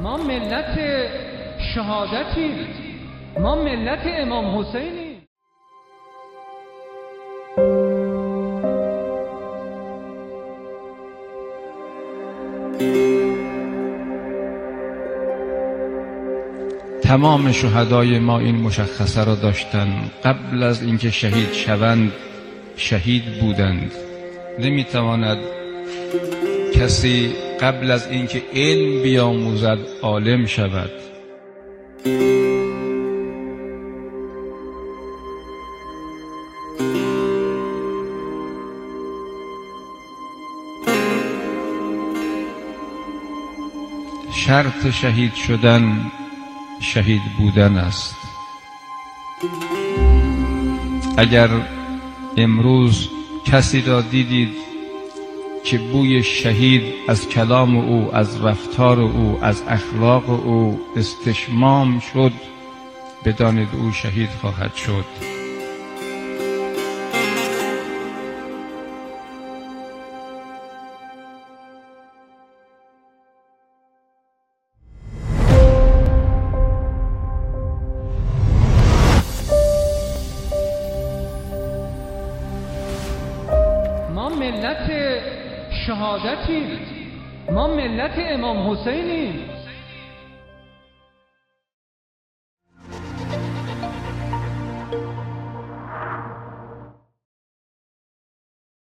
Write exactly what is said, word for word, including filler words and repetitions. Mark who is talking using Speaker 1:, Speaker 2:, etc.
Speaker 1: ما ملت شهادتیم، ما ملت امام حسینیم.
Speaker 2: تمام شهدای ما این مشخصه را داشتند، قبل از اینکه شهید شوند شهید بودند. نمیتواند کسی قبل از اینکه علم بیاموزد عالم شود. شرط شهید شدن شهید بودن است. اگر امروز کسی را دیدید که بوی شهید از کلام او، از رفتار او، از اخلاق او استشمام شد، بدانید او شهید خواهد شد.
Speaker 1: ما ملت شهادتیم، ما ملت امام حسینیم.